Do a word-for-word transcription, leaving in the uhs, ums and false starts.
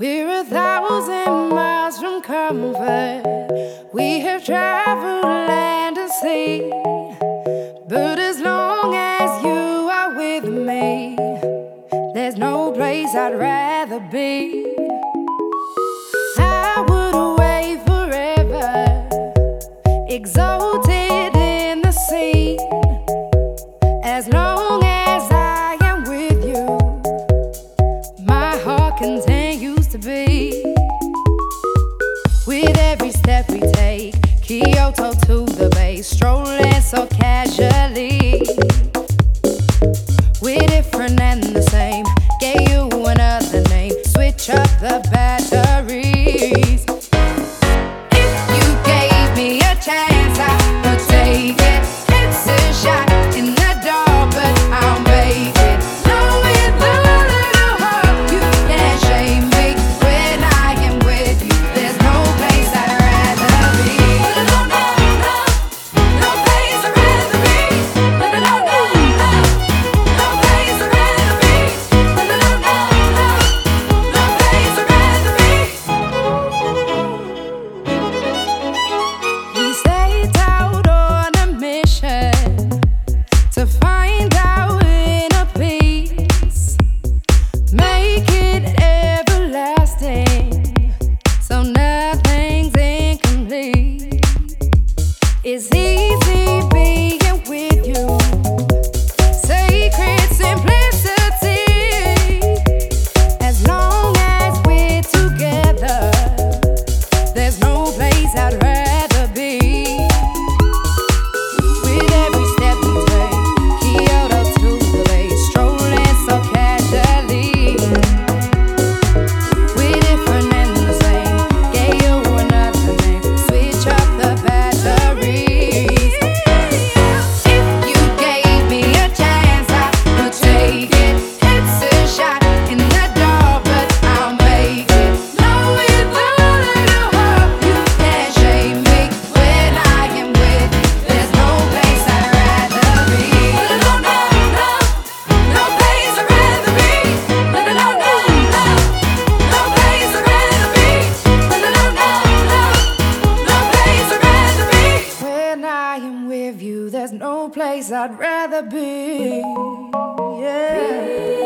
We're a thousand miles from comfort. We have traveled land and sea. But as long as you are with me, there's no place I'd rather be. I would away forever, exalted in the sea. As long as I am with you, my heart continues to beat. With every step we take, Kyoto to the bay, strolling so casually. We're different and the same, gave you another name, switch up the batteries. If you gave me a chance, I would take it. It's a shot in the dark, but I'll make it. Knowing the little hope, you can't shame me. When I am with you, there's no place I'd rather be. No, no, no, no place I'd rather be. No, no, no, no, no place I'd rather be. No, no, no, no, no place I'd rather be. We set out on a mission to find our inner peace, make it everlasting, so nothing's incomplete. It's easy being with you, sacred simplicity. As long as we're together, there's no place I'd rather be. With every step we take, Kyoto to the bay, strolling so casually. We're different and the same, gave you another name, switch up the batteries. If you gave me a chance, I would take it. It's a shot in the dark, but I'll make it. Knowing the little hope, you can't shame me. When I am with you, there's no place I'd rather be. No, no, no, no place I'd rather be. No, no, no, no, no place I'd rather be. No, no, no, no, no place I'd rather be. When I am with you, there's no place I'd rather be. Yeah.